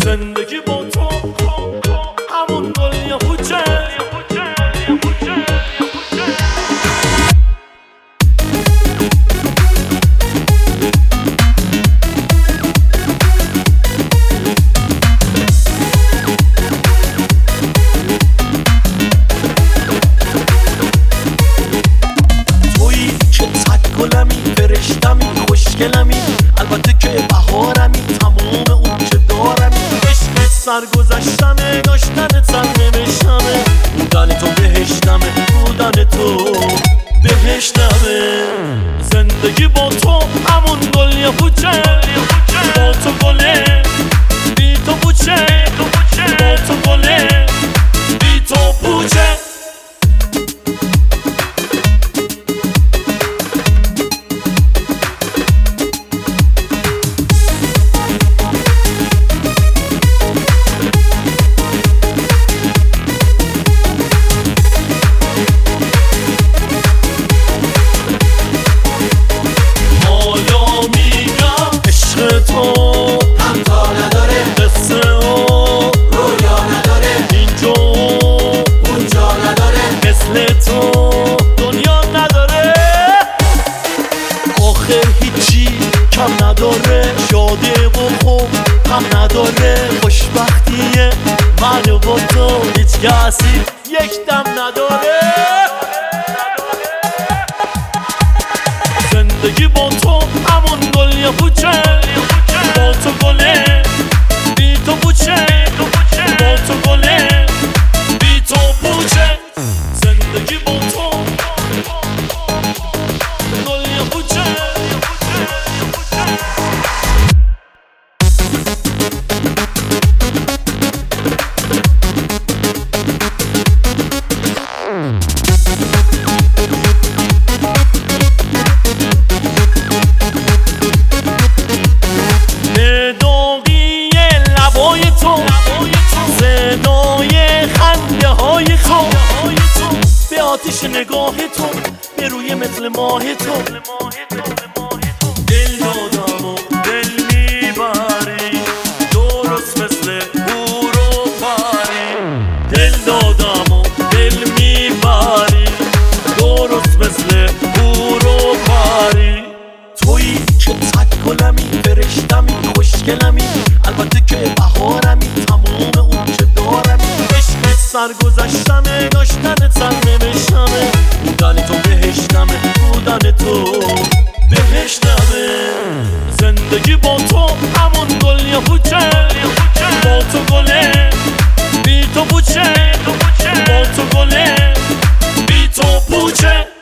زندگی با تو همون دنیا پوچه. تویی که صد گلمی، فرشتمی، خوشگلمی، البته که بهارمی، تمام اون که دارمی. عشق سرگذشتمه، داشتن سر نمیشمه، بودن تو بهشتمه، بودن تو بهشتمه. زندگی با تو همون دنیا پوچه. با تو گله بی تو پوچه، با تو گله بی تو پوچه. دنیا نداره آخه هیچی کم نداره، شاده و خوب هم نداره. خوشبختیه من و تو هیچ کسی یک دم نداره. زندگی با تو همون دنیا پوچه. با تو گله بی تو پوچه، با تو گله بی تو پوچه. زندگی با تو دنیا پوچه. نداغی لبای تو، صدای خنده های تو، به آتش نگاه تو، به روی مثل ماه تو. دل دادم و دل میبری، درست مثل هور و پری. دل دادم و دل میبری، درست مثل هور و پری. تویی که صد گلمی، فرشتمی، خوشگلمی، البته که بهارمی، تمام اون که دارمی. عشق سرگذشتمه، داشتن سر نمیشمه، بودن تو بهشتمه، بودن تو بهشتمه. زندگی با تو همون دنیا پوچه. با تو گله بی تو پوچه، با تو گله بی تو پوچه.